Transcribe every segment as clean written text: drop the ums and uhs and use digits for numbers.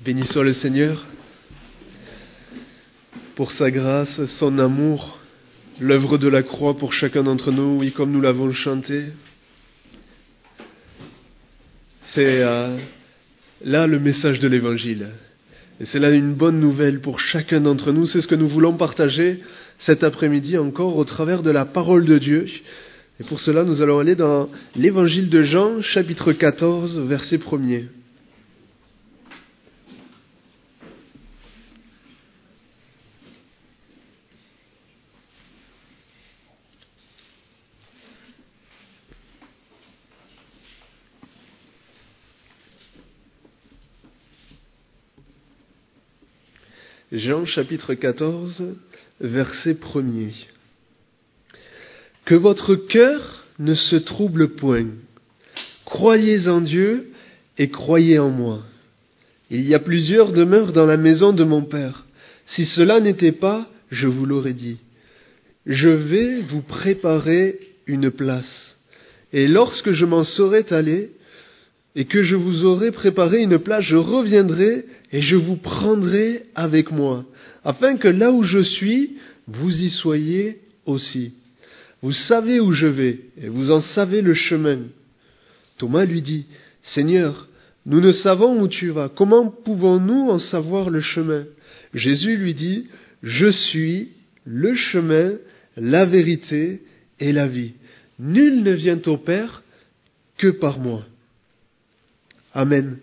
Béni soit le Seigneur pour sa grâce, son amour, l'œuvre de la croix pour chacun d'entre nous, oui, comme nous l'avons chanté. C'est là le message de l'Évangile. Et c'est là une bonne nouvelle pour chacun d'entre nous. C'est ce que nous voulons partager cet après-midi encore au travers de la parole de Dieu. Et pour cela, nous allons aller dans l'Évangile de Jean, chapitre 14, verset 1er. Jean chapitre 14, verset 1er. Que votre cœur ne se trouble point. Croyez en Dieu et croyez en moi. Il y a plusieurs demeures dans la maison de mon Père. Si cela n'était pas, je vous l'aurais dit. Je vais vous préparer une place. Et lorsque je m'en serai allé, et que je vous aurai préparé une place, je reviendrai et je vous prendrai avec moi, afin que là où je suis, vous y soyez aussi. Vous savez où je vais, et vous en savez le chemin. Thomas lui dit, Seigneur, nous ne savons où tu vas, comment pouvons-nous en savoir le chemin? Jésus lui dit, je suis le chemin, la vérité et la vie. Nul ne vient au Père que par moi. Amen.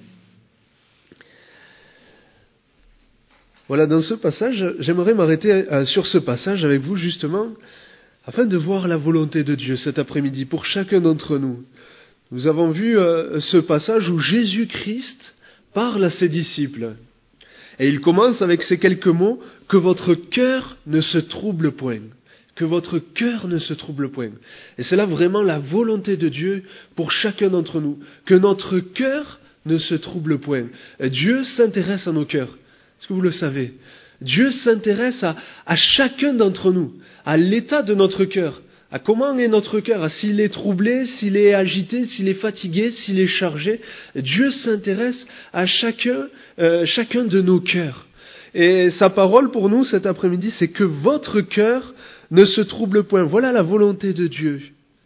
Voilà, dans ce passage, j'aimerais m'arrêter sur ce passage avec vous justement, afin de voir la volonté de Dieu cet après-midi pour chacun d'entre nous. Nous avons vu ce passage où Jésus-Christ parle à ses disciples. Et il commence avec ces quelques mots, « Que votre cœur ne se trouble point ». Que votre cœur ne se trouble point. Et c'est là vraiment la volonté de Dieu pour chacun d'entre nous. Que notre cœur ne se trouble point. Dieu s'intéresse à nos cœurs. Est-ce que vous le savez? Dieu s'intéresse à chacun d'entre nous, à l'état de notre cœur, à comment est notre cœur, à s'il est troublé, s'il est agité, s'il est fatigué, s'il est chargé. Dieu s'intéresse à chacun de nos cœurs. Et sa parole pour nous cet après-midi, c'est que votre cœur ne se trouble point. Voilà la volonté de Dieu.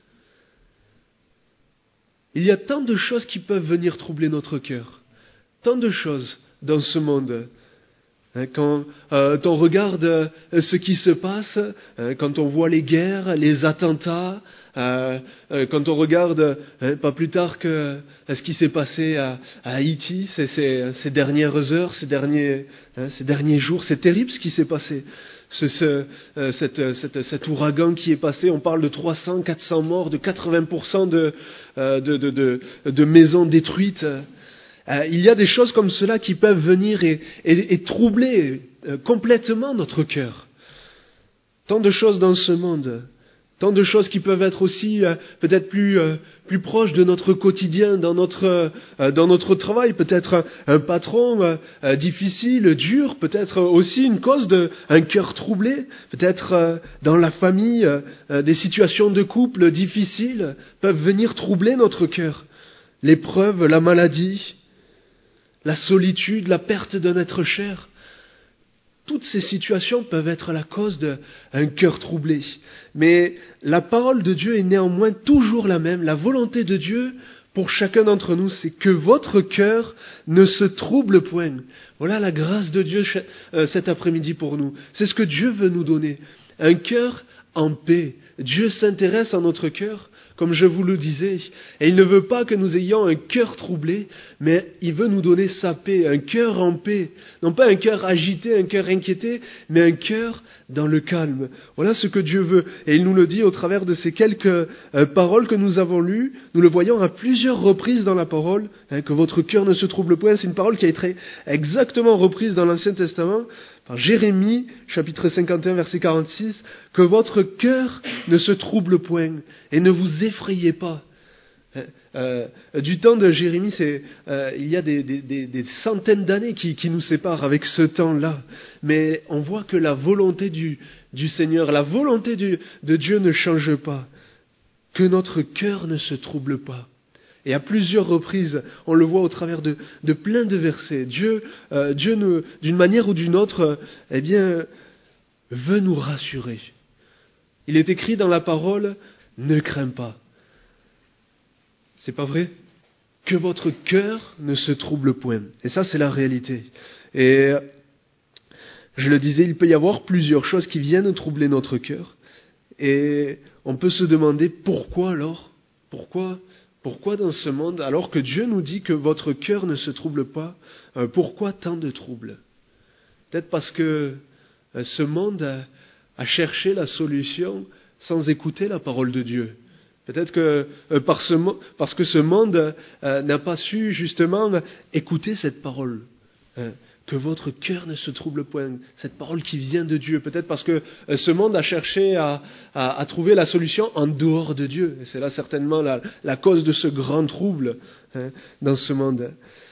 Il y a tant de choses qui peuvent venir troubler notre cœur. Tant de choses dans ce monde. Quand on regarde ce qui se passe, quand on voit les guerres, les attentats, quand on regarde pas plus tard que ce qui s'est passé à Haïti ces dernières heures, ces derniers jours, c'est terrible ce qui s'est passé. Cet ouragan qui est passé, on parle de 300, 400 morts, de 80% de maisons détruites. Il y a des choses comme cela qui peuvent venir et troubler complètement notre cœur. Tant de choses dans ce monde, tant de choses qui peuvent être aussi peut-être plus proches de notre quotidien, dans notre travail, peut-être un patron difficile, dur, peut-être aussi une cause d'un cœur troublé, peut-être dans la famille, des situations de couple difficiles peuvent venir troubler notre cœur. L'épreuve, la maladie, la solitude, la perte d'un être cher. Toutes ces situations peuvent être la cause d'un cœur troublé. Mais la parole de Dieu est néanmoins toujours la même. La volonté de Dieu pour chacun d'entre nous, c'est que votre cœur ne se trouble point. Voilà la grâce de Dieu cet après-midi pour nous. C'est ce que Dieu veut nous donner. Un cœur en paix. Dieu s'intéresse à notre cœur, comme je vous le disais. Et il ne veut pas que nous ayons un cœur troublé, mais il veut nous donner sa paix, un cœur en paix. Non pas un cœur agité, un cœur inquiété, mais un cœur dans le calme. Voilà ce que Dieu veut. Et il nous le dit au travers de ces quelques paroles que nous avons lues. Nous le voyons à plusieurs reprises dans la parole, que votre cœur ne se trouble point. C'est une parole qui a été exactement reprise dans l'Ancien Testament, par Jérémie, chapitre 51, verset 46, « Que votre cœur ne se trouble point et ne vous effrayez pas. » Du temps de Jérémie, il y a des centaines d'années qui nous séparent avec ce temps-là. Mais on voit que la volonté du Seigneur, la volonté de Dieu ne change pas. Que notre cœur ne se trouble pas. Et à plusieurs reprises, on le voit au travers de plein de versets. Dieu nous, d'une manière ou d'une autre, veut nous rassurer. Il est écrit dans la parole, ne crains pas. C'est pas vrai? Que votre cœur ne se trouble point. Et ça, c'est la réalité. Et je le disais, il peut y avoir plusieurs choses qui viennent troubler notre cœur. Et on peut se demander pourquoi alors? Pourquoi dans ce monde, alors que Dieu nous dit que votre cœur ne se trouble pas, pourquoi tant de troubles? Peut-être parce que ce monde a cherché la solution sans écouter la parole de Dieu. Peut-être que parce que ce monde n'a pas su justement écouter cette parole. Que votre cœur ne se trouble point, cette parole qui vient de Dieu. Peut-être parce que ce monde a cherché à trouver la solution en dehors de Dieu. Et c'est là certainement la cause de ce grand trouble dans ce monde.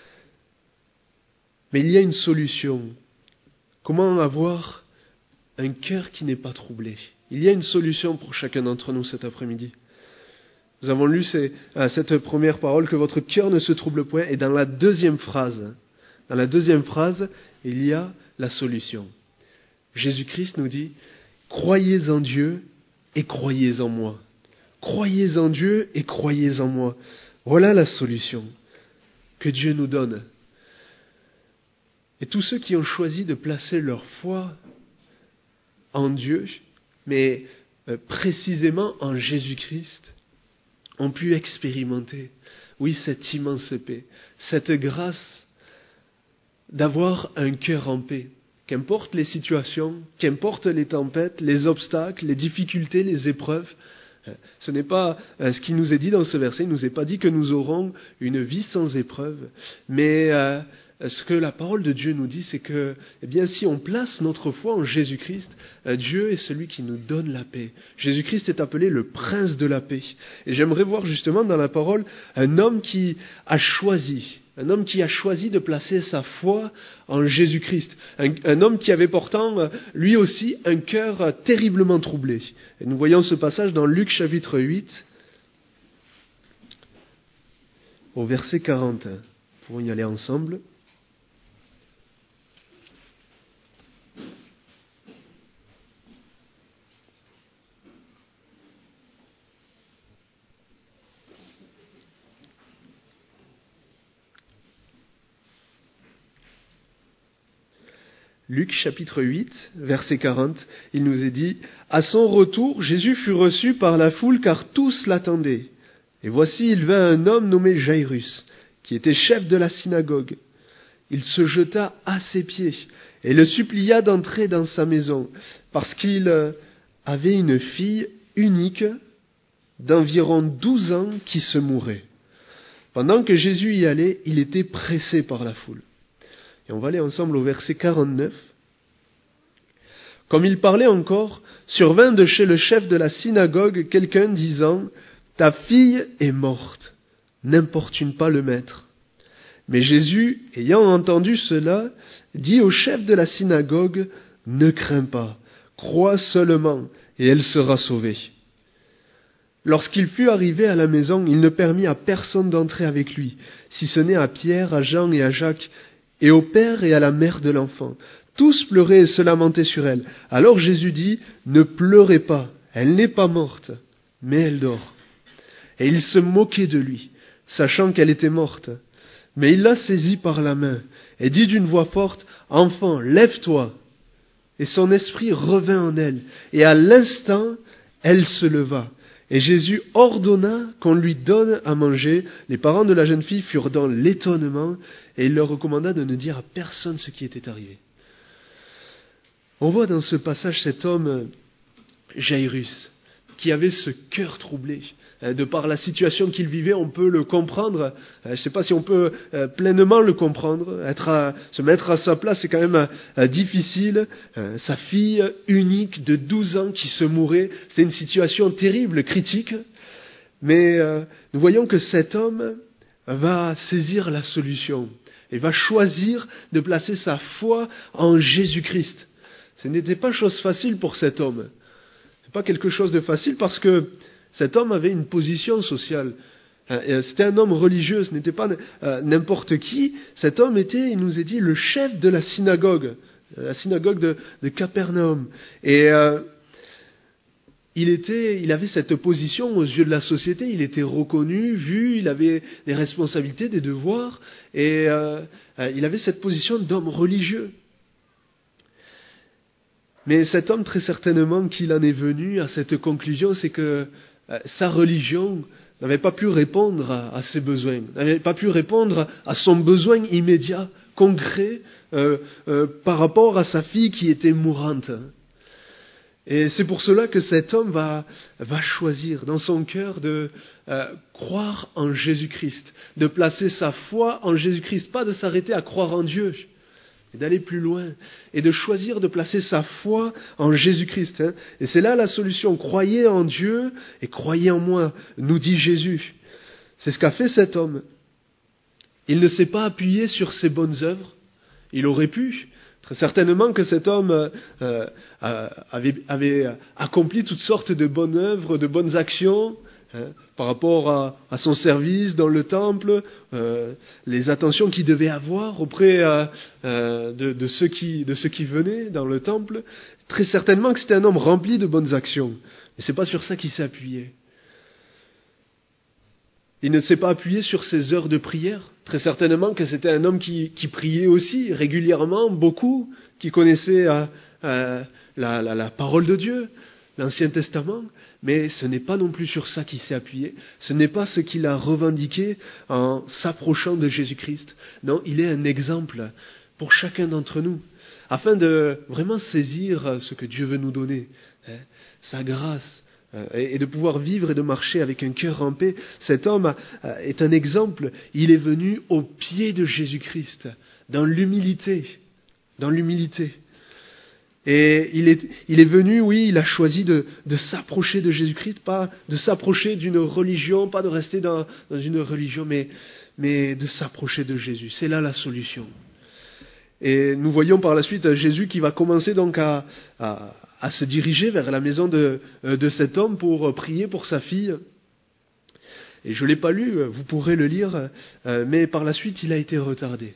Mais il y a une solution. Comment avoir un cœur qui n'est pas troublé? Il y a une solution pour chacun d'entre nous cet après-midi. Nous avons lu cette première parole, que votre cœur ne se trouble point, et dans la deuxième phrase, il y a la solution. Jésus-Christ nous dit, croyez en Dieu et croyez en moi. Croyez en Dieu et croyez en moi. Voilà la solution que Dieu nous donne. Et tous ceux qui ont choisi de placer leur foi en Dieu, mais précisément en Jésus-Christ, ont pu expérimenter, oui, cette immense paix, cette grâce d'avoir un cœur en paix. Qu'importe les situations, qu'importe les tempêtes, les obstacles, les difficultés, les épreuves, ce n'est pas ce qui nous est dit dans ce verset. Il ne nous est pas dit que nous aurons une vie sans épreuve, mais ce que la parole de Dieu nous dit, c'est que, si on place notre foi en Jésus-Christ, Dieu est celui qui nous donne la paix. Jésus-Christ est appelé le prince de la paix. Et j'aimerais voir justement dans la parole un homme qui a choisi de placer sa foi en Jésus-Christ. Un homme qui avait pourtant, lui aussi, un cœur terriblement troublé. Et nous voyons ce passage dans Luc chapitre 8, au verset 40. Nous pouvons y aller ensemble. Luc chapitre 8, verset 40, il nous est dit « À son retour, Jésus fut reçu par la foule car tous l'attendaient. Et voici, il vint un homme nommé Jairus, qui était chef de la synagogue. Il se jeta à ses pieds et le supplia d'entrer dans sa maison, parce qu'il avait une fille unique d'environ 12 ans qui se mourait. Pendant que Jésus y allait, il était pressé par la foule. » Et on va aller ensemble au verset 49. Comme il parlait encore, survint de chez le chef de la synagogue quelqu'un disant « Ta fille est morte, n'importune pas le maître. » Mais Jésus, ayant entendu cela, dit au chef de la synagogue « Ne crains pas, crois seulement, et elle sera sauvée. » Lorsqu'il fut arrivé à la maison, il ne permit à personne d'entrer avec lui, si ce n'est à Pierre, à Jean et à Jacques, et au père et à la mère de l'enfant. Tous pleuraient et se lamentaient sur elle. Alors Jésus dit, « Ne pleurez pas, elle n'est pas morte, mais elle dort. » Et ils se moquaient de lui, sachant qu'elle était morte. Mais il la saisit par la main, et dit d'une voix forte, « Enfant, lève-toi !» Et son esprit revint en elle, et à l'instant, elle se leva. Et Jésus ordonna qu'on lui donne à manger. Les parents de la jeune fille furent dans l'étonnement, et il leur recommanda de ne dire à personne ce qui était arrivé. On voit dans ce passage cet homme, Jairus, qui avait ce cœur troublé. De par la situation qu'il vivait, on peut le comprendre. Je ne sais pas si on peut pleinement le comprendre. Se mettre à sa place, c'est quand même difficile. Sa fille unique de 12 ans qui se mourait, c'est une situation terrible, critique. Mais nous voyons que cet homme va saisir la solution. Il va choisir de placer sa foi en Jésus-Christ. Ce n'était pas chose facile pour cet homme. Ce n'est pas quelque chose de facile parce que cet homme avait une position sociale. C'était un homme religieux, ce n'était pas n'importe qui. Cet homme était, il nous est dit, le chef de la synagogue de Capernaum. Et il avait cette position aux yeux de la société, il était reconnu, vu, il avait des responsabilités, des devoirs, et il avait cette position d'homme religieux. Mais cet homme, très certainement, qu'il en est venu à cette conclusion, c'est que sa religion n'avait pas pu répondre à ses besoins, n'avait pas pu répondre à son besoin immédiat, concret, par rapport à sa fille qui était mourante. Et c'est pour cela que cet homme va choisir dans son cœur de croire en Jésus-Christ, de placer sa foi en Jésus-Christ, pas de s'arrêter à croire en Dieu, mais d'aller plus loin, et de choisir de placer sa foi en Jésus-Christ. Et c'est là la solution. Croyez en Dieu et croyez en moi, nous dit Jésus. C'est ce qu'a fait cet homme. Il ne s'est pas appuyé sur ses bonnes œuvres. Il aurait pu. Très certainement que cet homme avait accompli toutes sortes de bonnes œuvres, de bonnes actions, par rapport à son service dans le temple, les attentions qu'il devait avoir auprès de ceux qui venaient dans le temple. Très certainement que c'était un homme rempli de bonnes actions. Mais c'est pas sur ça qu'il s'est appuyé. Il ne s'est pas appuyé sur ses heures de prière. Très certainement que c'était un homme qui priait aussi régulièrement, beaucoup, qui connaissait la parole de Dieu, l'Ancien Testament, mais ce n'est pas non plus sur ça qu'il s'est appuyé. Ce n'est pas ce qu'il a revendiqué en s'approchant de Jésus-Christ. Non, il est un exemple pour chacun d'entre nous, afin de vraiment saisir ce que Dieu veut nous donner, sa grâce, et de pouvoir vivre et de marcher avec un cœur en paix. Cet homme est un exemple. Il est venu au pied de Jésus-Christ, dans l'humilité. Et il est venu, oui, il a choisi de s'approcher de Jésus-Christ, pas de s'approcher d'une religion, pas de rester dans une religion, mais de s'approcher de Jésus. C'est là la solution. Et nous voyons par la suite Jésus qui va commencer donc à se diriger vers la maison de cet homme pour prier pour sa fille. Et je ne l'ai pas lu, vous pourrez le lire, mais par la suite il a été retardé.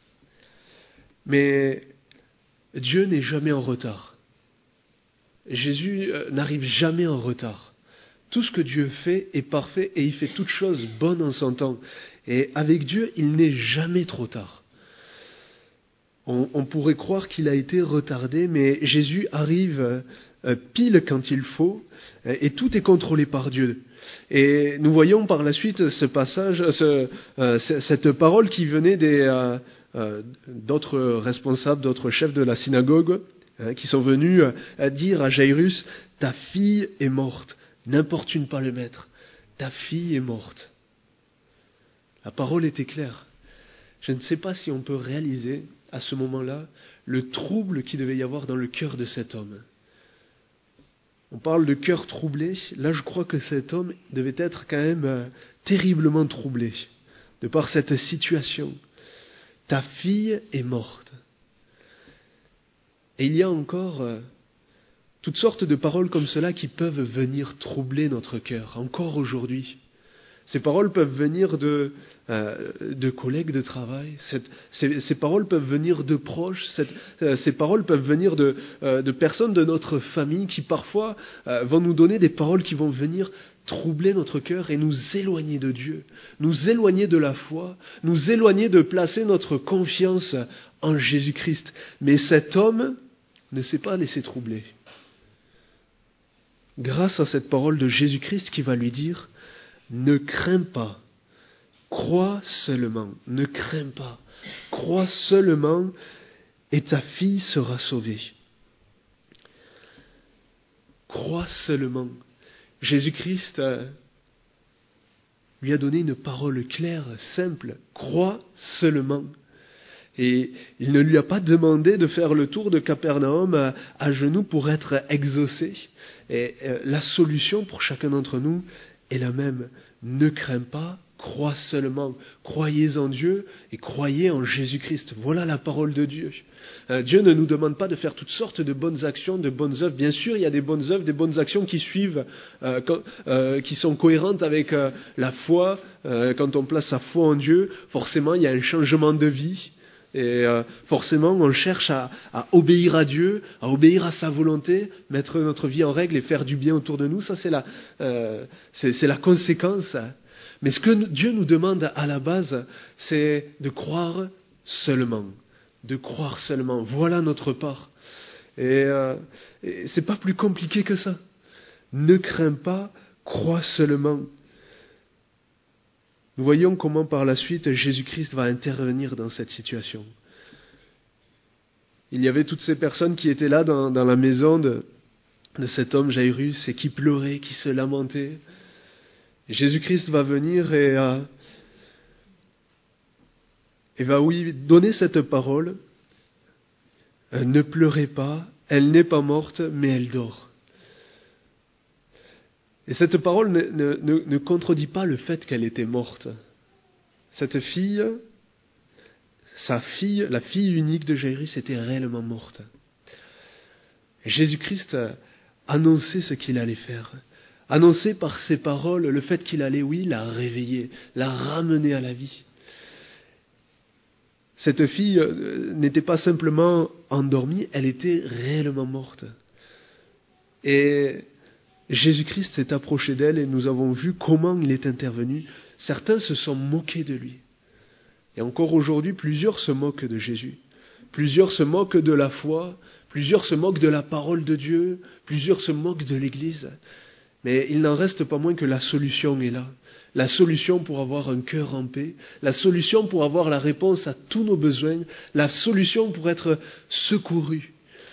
Mais Dieu n'est jamais en retard. Jésus n'arrive jamais en retard. Tout ce que Dieu fait est parfait et il fait toutes choses bonnes en son temps. Et avec Dieu, il n'est jamais trop tard. On pourrait croire qu'il a été retardé, mais Jésus arrive pile quand il faut, et tout est contrôlé par Dieu. Et nous voyons par la suite ce passage, cette parole qui venait d'autres responsables, d'autres chefs de la synagogue, qui sont venus dire à Jairus, « Ta fille est morte, n'importune pas le maître, ta fille est morte. » La parole était claire. Je ne sais pas si on peut réaliser à ce moment-là le trouble qu'il devait y avoir dans le cœur de cet homme. On parle de cœur troublé. Là, je crois que cet homme devait être quand même terriblement troublé de par cette situation. Ta fille est morte. Et il y a encore toutes sortes de paroles comme cela qui peuvent venir troubler notre cœur, encore aujourd'hui. Ces paroles peuvent venir de collègues de travail, ces paroles peuvent venir de proches, ces paroles peuvent venir de personnes de notre famille qui parfois vont nous donner des paroles qui vont venir troubler notre cœur et nous éloigner de Dieu, nous éloigner de la foi, nous éloigner de placer notre confiance en Jésus-Christ. Mais cet homme ne s'est pas laissé troubler. Grâce à cette parole de Jésus-Christ qui va lui dire « Ne crains pas, crois seulement, ne crains pas, crois seulement et ta fille sera sauvée. » Crois seulement. Jésus-Christ lui a donné une parole claire, simple. Crois seulement. Et il ne lui a pas demandé de faire le tour de Capernaum à genoux pour être exaucé. Et la solution pour chacun d'entre nous est la même. Ne crains pas, crois seulement. Croyez en Dieu et croyez en Jésus-Christ. Voilà la parole de Dieu. Dieu ne nous demande pas de faire toutes sortes de bonnes actions, de bonnes œuvres. Bien sûr, il y a des bonnes œuvres, des bonnes actions qui suivent, qui sont cohérentes avec la foi. Quand on place sa foi en Dieu, forcément, il y a un changement de vie. Et forcément, on cherche à obéir à Dieu, à obéir à sa volonté, mettre notre vie en règle et faire du bien autour de nous. Ça, c'est la conséquence. Mais ce que Dieu nous demande à la base, c'est de croire seulement. De croire seulement. Voilà notre part. Et c'est pas plus compliqué que ça. Ne crains pas, crois seulement. Nous voyons comment par la suite Jésus-Christ va intervenir dans cette situation. Il y avait toutes ces personnes qui étaient là dans la maison de cet homme Jairus et qui pleuraient, qui se lamentaient. Et Jésus-Christ va venir et va donner cette parole. Ne pleurez pas, elle n'est pas morte, mais elle dort. Et cette parole ne contredit pas le fait qu'elle était morte. Cette fille, la fille unique de Jairus, était réellement morte. Jésus-Christ annonçait ce qu'il allait faire. Annonçait par ses paroles le fait qu'il allait, la réveiller, la ramener à la vie. Cette fille n'était pas simplement endormie, elle était réellement morte. Et Jésus-Christ s'est approché d'elle et nous avons vu comment il est intervenu. Certains se sont moqués de lui. Et encore aujourd'hui, plusieurs se moquent de Jésus. Plusieurs se moquent de la foi, plusieurs se moquent de la parole de Dieu, plusieurs se moquent de l'Église. Mais il n'en reste pas moins que la solution est là. La solution pour avoir un cœur en paix, la solution pour avoir la réponse à tous nos besoins, la solution pour être secouru.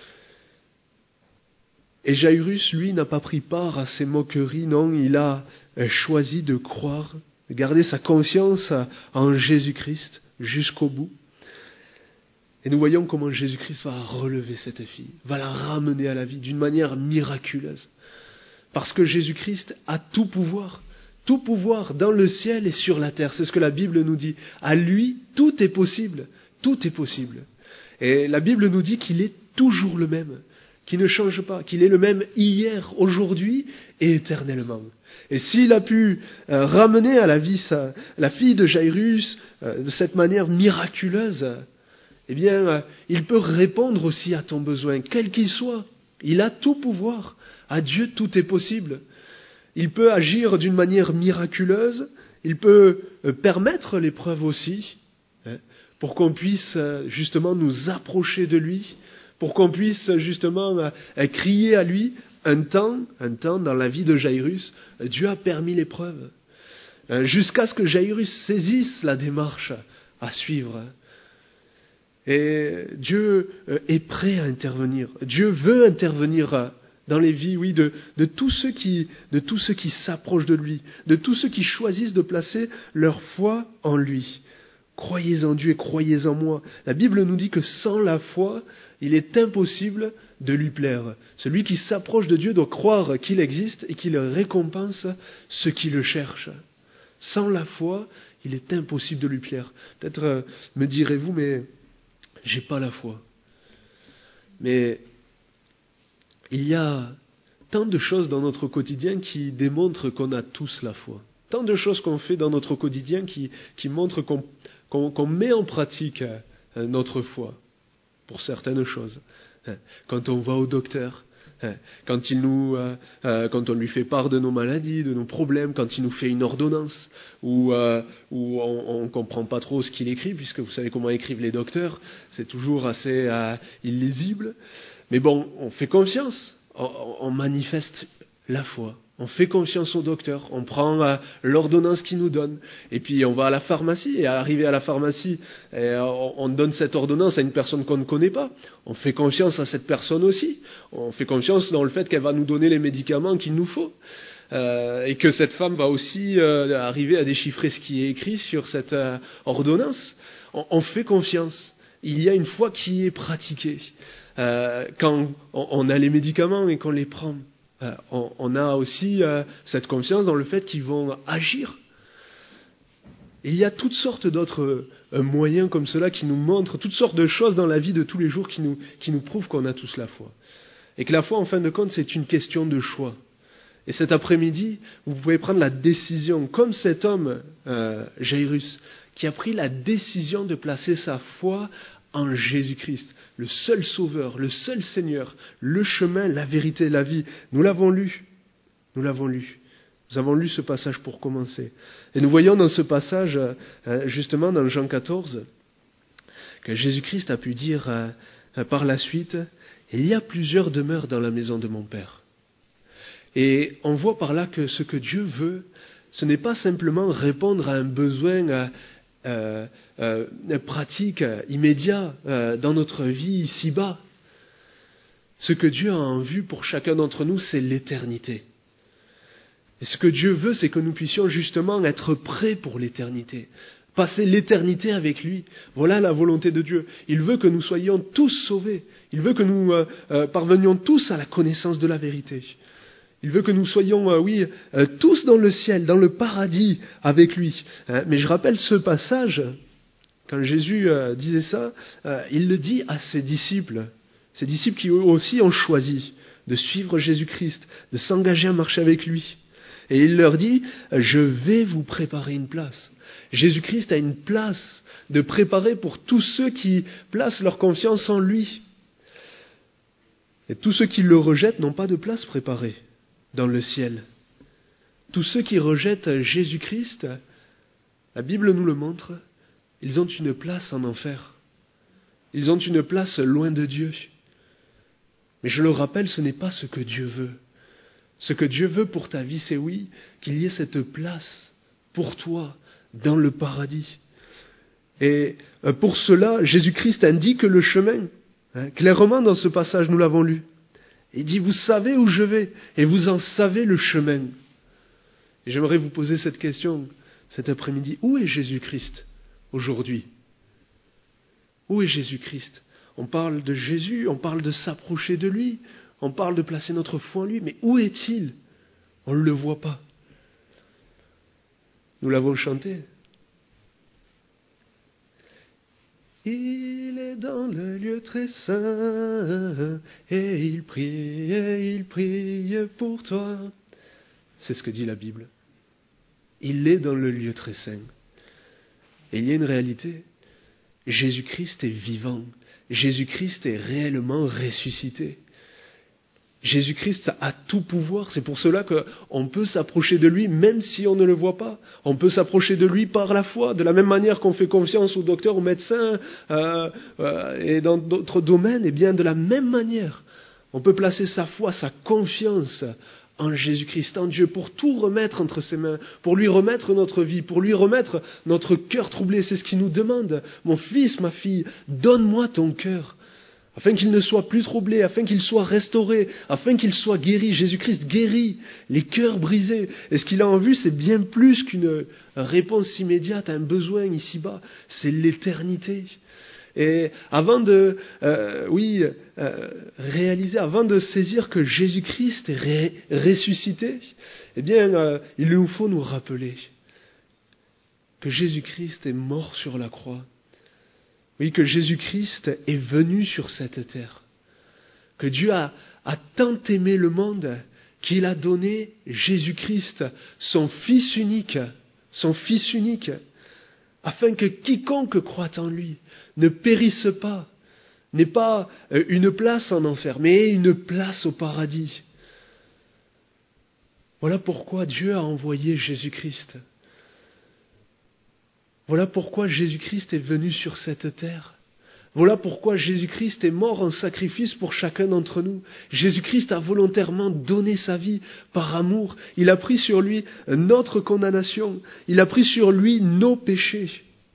Et Jairus, lui, n'a pas pris part à ces moqueries, non, il a choisi de croire, de garder sa conscience en Jésus-Christ jusqu'au bout. Et nous voyons comment Jésus-Christ va relever cette fille, va la ramener à la vie d'une manière miraculeuse. Parce que Jésus-Christ a tout pouvoir dans le ciel et sur la terre. C'est ce que la Bible nous dit. À lui, tout est possible. Tout est possible. Et la Bible nous dit qu'il est toujours le même, qu'il ne change pas, qu'il est le même hier, aujourd'hui et éternellement. Et s'il a pu ramener à la vie la fille de Jairus de cette manière miraculeuse, eh bien, il peut répondre aussi à ton besoin, quel qu'il soit. Il a tout pouvoir. À Dieu, tout est possible. Il peut agir d'une manière miraculeuse. Il peut permettre l'épreuve aussi, pour qu'on puisse justement nous approcher de lui, pour qu'on puisse justement crier à lui. Un temps dans la vie de Jairus, Dieu a permis l'épreuve, jusqu'à ce que Jairus saisisse la démarche à suivre. Et Dieu est prêt à intervenir. Dieu veut intervenir dans les vies, de tous ceux qui s'approchent de lui, de tous ceux qui choisissent de placer leur foi en lui. Croyez en Dieu et croyez en moi. La Bible nous dit que sans la foi, il est impossible de lui plaire. Celui qui s'approche de Dieu doit croire qu'il existe et qu'il récompense ceux qui le cherchent. Sans la foi, il est impossible de lui plaire. Peut-être me direz-vous, mais j'ai pas la foi. Mais il y a tant de choses dans notre quotidien qui démontrent qu'on a tous la foi. Tant de choses qu'on fait dans notre quotidien qui montrent qu'on met en pratique notre foi pour certaines choses. Quand on va au docteur, quand on lui fait part de nos maladies, de nos problèmes, quand il nous fait une ordonnance, où on ne comprend pas trop ce qu'il écrit, puisque vous savez comment écrivent les docteurs, c'est toujours assez illisible. Mais bon, on fait confiance, on manifeste la foi. On fait confiance au docteur, on prend l'ordonnance qu'il nous donne, et puis on va à la pharmacie, et arrivé à la pharmacie, on donne cette ordonnance à une personne qu'on ne connaît pas. On fait confiance à cette personne aussi. On fait confiance dans le fait qu'elle va nous donner les médicaments qu'il nous faut, et que cette femme va aussi arriver à déchiffrer ce qui est écrit sur cette ordonnance. On fait confiance. Il y a une foi qui est pratiquée. Quand on a les médicaments et qu'on les prend, on a aussi cette confiance dans le fait qu'ils vont agir. Il y a toutes sortes d'autres moyens comme cela qui nous montrent toutes sortes de choses dans la vie de tous les jours qui nous prouvent qu'on a tous la foi. Et que la foi, en fin de compte, c'est une question de choix. Et cet après-midi, vous pouvez prendre la décision, comme cet homme, Jairus, qui a pris la décision de placer sa foi en Jésus-Christ, le seul Sauveur, le seul Seigneur, le chemin, la vérité, la vie. Nous l'avons lu. Nous avons lu ce passage pour commencer. Et nous voyons dans ce passage, justement dans Jean 14, que Jésus-Christ a pu dire par la suite, « Il y a plusieurs demeures dans la maison de mon Père. » Et on voit par là que ce que Dieu veut, ce n'est pas simplement répondre à un besoin pratique, immédiat dans notre vie ici-bas. Ce que Dieu a en vue pour chacun d'entre nous, c'est l'éternité. Et ce que Dieu veut, c'est que nous puissions justement être prêts pour l'éternité. Passer l'éternité avec lui. Voilà la volonté de Dieu. Il veut que nous soyons tous sauvés. Il veut que nous parvenions tous à la connaissance de la vérité. Il veut que nous soyons, tous dans le ciel, dans le paradis avec lui. Mais je rappelle ce passage, quand Jésus disait ça, il le dit à ses disciples qui eux aussi ont choisi de suivre Jésus-Christ, de s'engager à marcher avec lui. Et il leur dit, je vais vous préparer une place. Jésus-Christ a une place de préparer pour tous ceux qui placent leur confiance en lui. Et tous ceux qui le rejettent n'ont pas de place préparée dans le ciel. Tous ceux qui rejettent Jésus-Christ, la Bible nous le montre, ils ont une place en enfer. Ils ont une place loin de Dieu. Mais je le rappelle, ce n'est pas ce que Dieu veut. Ce que Dieu veut pour ta vie, c'est qu'il y ait cette place pour toi dans le paradis. Et pour cela, Jésus-Christ indique le chemin. Clairement dans ce passage, nous l'avons lu. Il dit, vous savez où je vais et vous en savez le chemin. Et j'aimerais vous poser cette question cet après-midi. Où est Jésus-Christ aujourd'hui? Où est Jésus-Christ? On parle de Jésus, on parle de s'approcher de lui, on parle de placer notre foi en lui, mais où est-il? On ne le voit pas. Nous l'avons chanté. Il est dans le lieu très saint, et il prie pour toi. C'est ce que dit la Bible. Il est dans le lieu très saint. Et il y a une réalité. Jésus-Christ est vivant. Jésus-Christ est réellement ressuscité. Jésus-Christ a tout pouvoir. C'est pour cela qu'on peut s'approcher de lui même si on ne le voit pas. On peut s'approcher de lui par la foi, de la même manière qu'on fait confiance au docteur, au médecin et dans d'autres domaines. Et bien de la même manière, on peut placer sa foi, sa confiance en Jésus-Christ, en Dieu, pour tout remettre entre ses mains, pour lui remettre notre vie, pour lui remettre notre cœur troublé. C'est ce qu'il nous demande. Mon fils, ma fille, donne-moi ton cœur, afin qu'il ne soit plus troublé, afin qu'il soit restauré, afin qu'il soit guéri. Jésus-Christ guérit les cœurs brisés. Et ce qu'il a en vue, c'est bien plus qu'une réponse immédiate à un besoin ici-bas. C'est l'éternité. Et avant de réaliser, avant de saisir que Jésus-Christ est ressuscité, eh bien, il nous faut nous rappeler que Jésus-Christ est mort sur la croix. Oui, que Jésus-Christ est venu sur cette terre. Que Dieu a tant aimé le monde qu'il a donné Jésus-Christ, son Fils unique, afin que quiconque croit en lui ne périsse pas, n'ait pas une place en enfer, mais une place au paradis. Voilà pourquoi Dieu a envoyé Jésus-Christ. Voilà pourquoi Jésus-Christ est venu sur cette terre. Voilà pourquoi Jésus-Christ est mort en sacrifice pour chacun d'entre nous. Jésus-Christ a volontairement donné sa vie par amour. Il a pris sur lui notre condamnation. Il a pris sur lui nos péchés.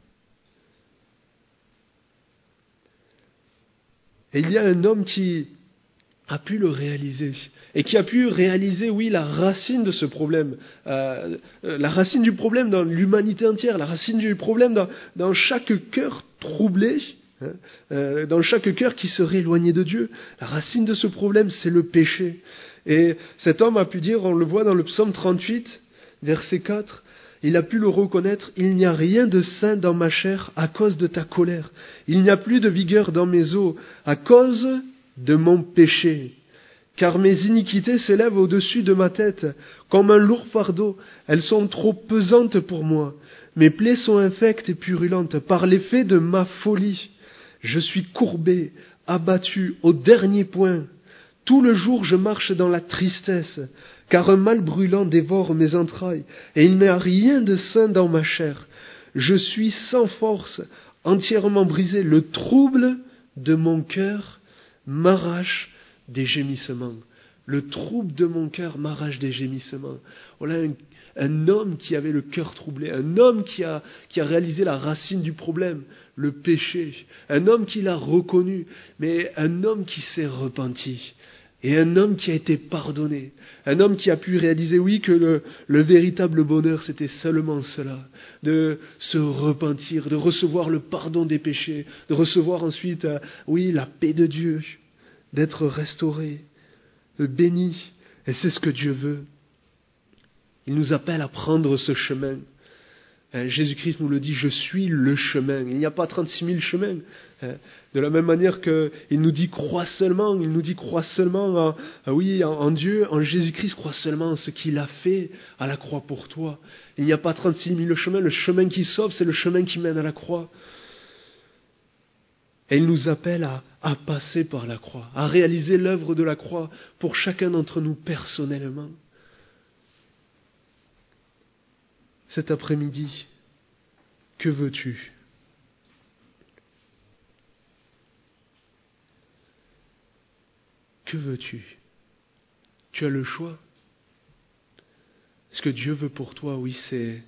Et il y a un homme qui a pu le réaliser. Et qui a pu réaliser, la racine de ce problème. La racine du problème dans l'humanité entière. La racine du problème dans chaque cœur troublé. Dans chaque cœur qui serait éloigné de Dieu. La racine de ce problème, c'est le péché. Et cet homme a pu dire, on le voit dans le psaume 38, verset 4, Il a pu le reconnaître, il n'y a rien de sain dans ma chair à cause de ta colère. Il n'y a plus de vigueur dans mes os à cause de mon péché. Car mes iniquités s'élèvent au-dessus de ma tête, comme un lourd fardeau. Elles sont trop pesantes pour moi. Mes plaies sont infectes et purulentes par l'effet de ma folie. Je suis courbé, abattu au dernier point. Tout le jour je marche dans la tristesse, car un mal brûlant dévore mes entrailles, et il n'y a rien de sain dans ma chair. Je suis sans force, entièrement brisé. Le trouble de mon cœur m'arrache des gémissements. Le trouble de mon cœur m'arrache des gémissements. Voilà un homme qui avait le cœur troublé, un homme qui a réalisé la racine du problème, le péché, un homme qui l'a reconnu, mais un homme qui s'est repenti, et un homme qui a été pardonné, un homme qui a pu réaliser, oui, que le véritable bonheur, c'était seulement cela, de se repentir, de recevoir le pardon des péchés, de recevoir ensuite, oui, la paix de Dieu, d'être restauré, béni, et c'est ce que Dieu veut. Il nous appelle à prendre ce chemin. Jésus-Christ nous le dit, je suis le chemin. Il n'y a pas 36 000 chemins. De la même manière qu'il nous dit crois seulement, en Dieu, en Jésus-Christ, crois seulement en ce qu'il a fait à la croix pour toi. Il n'y a pas 36 000 chemins. Le chemin qui sauve, c'est le chemin qui mène à la croix. Et il nous appelle à passer par la croix, à réaliser l'œuvre de la croix pour chacun d'entre nous personnellement. Cet après-midi, que veux-tu ? Que veux-tu ? Tu as le choix. Ce que Dieu veut pour toi, oui, c'est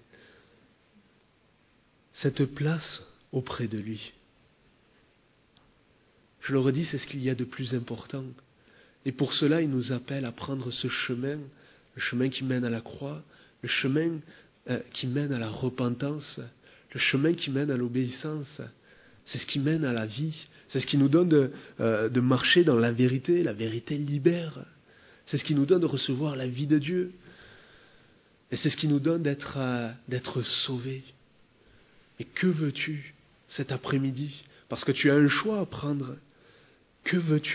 cette place auprès de lui. Je le redis, c'est ce qu'il y a de plus important. Et pour cela, il nous appelle à prendre ce chemin, le chemin qui mène à la croix, le chemin qui mène à la repentance, le chemin qui mène à l'obéissance. C'est ce qui mène à la vie. C'est ce qui nous donne de marcher dans la vérité. La vérité libère. C'est ce qui nous donne de recevoir la vie de Dieu. Et c'est ce qui nous donne d'être sauvés. Et que veux-tu cet après-midi ? Parce que tu as un choix à prendre. Que veux-tu ?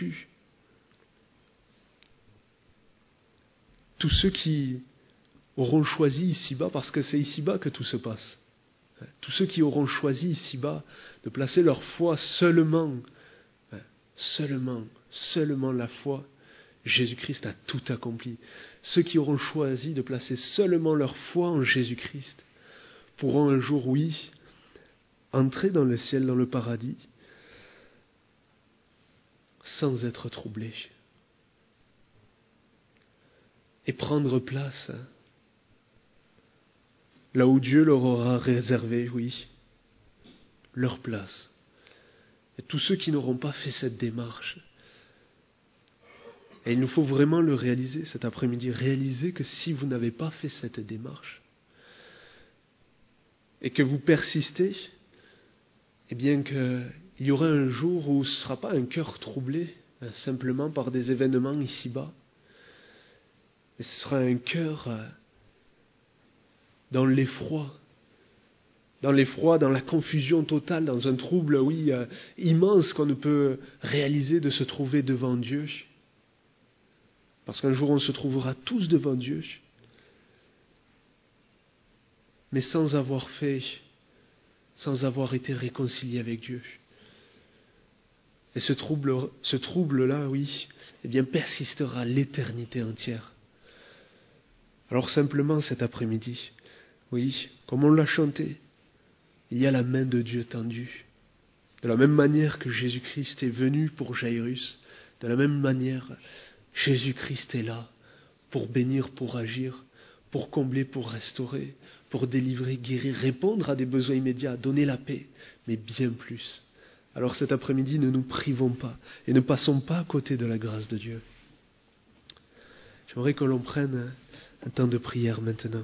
Tous ceux qui auront choisi ici-bas, parce que c'est ici-bas que tout se passe. Tous ceux qui auront choisi ici-bas de placer leur foi seulement la foi, Jésus-Christ a tout accompli. Ceux qui auront choisi de placer seulement leur foi en Jésus-Christ pourront un jour, oui, entrer dans le ciel, dans le paradis, sans être troublés. Et prendre place là où Dieu leur aura réservé, oui, leur place. Et tous ceux qui n'auront pas fait cette démarche, et il nous faut vraiment le réaliser cet après-midi, réaliser que si vous n'avez pas fait cette démarche, et que vous persistez, eh bien qu'il y aura un jour où ce ne sera pas un cœur troublé, simplement par des événements ici-bas, mais ce sera un cœur dans l'effroi, dans la confusion totale, dans un trouble, oui, immense qu'on ne peut réaliser de se trouver devant Dieu. Parce qu'un jour on se trouvera tous devant Dieu, mais sans avoir été réconciliés avec Dieu. Et ce trouble-là, oui, eh bien persistera l'éternité entière. Alors simplement cet après-midi, oui, comme on l'a chanté, il y a la main de Dieu tendue. De la même manière que Jésus-Christ est venu pour Jairus, de la même manière, Jésus-Christ est là pour bénir, pour agir, pour combler, pour restaurer, pour délivrer, guérir, répondre à des besoins immédiats, donner la paix, mais bien plus. Alors cet après-midi, ne nous privons pas et ne passons pas à côté de la grâce de Dieu. J'aimerais que l'on prenne un temps de prière maintenant.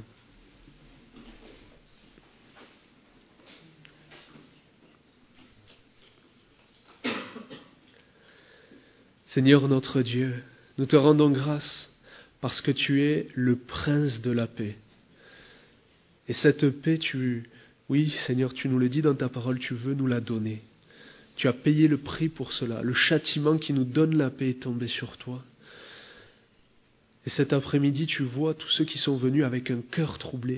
Seigneur notre Dieu, nous te rendons grâce parce que tu es le prince de la paix. Et cette paix, oui, Seigneur, tu nous le dis dans ta parole, tu veux nous la donner. Tu as payé le prix pour cela. Le châtiment qui nous donne la paix est tombé sur toi. Et cet après-midi, tu vois tous ceux qui sont venus avec un cœur troublé,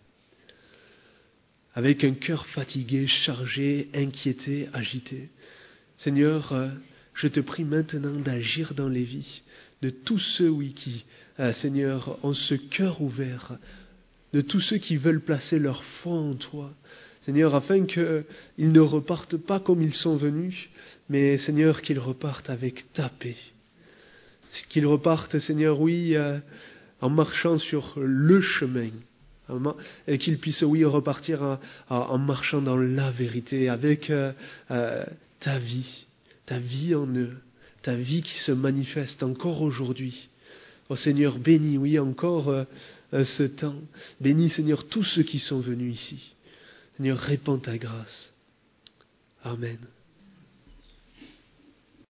avec un cœur fatigué, chargé, inquiété, agité. Seigneur, je te prie maintenant d'agir dans les vies de tous ceux, oui, qui, Seigneur, ont ce cœur ouvert, de tous ceux qui veulent placer leur foi en toi. Seigneur, afin qu'ils ne repartent pas comme ils sont venus, mais Seigneur, qu'ils repartent avec ta paix. Qu'ils repartent, Seigneur, oui, en marchant sur le chemin. Et qu'ils puissent, oui, repartir en marchant dans la vérité, avec ta vie en eux, ta vie qui se manifeste encore aujourd'hui. Oh Seigneur, bénis, oui, encore ce temps. Bénis, Seigneur, tous ceux qui sont venus ici. Seigneur, répands ta grâce. Amen.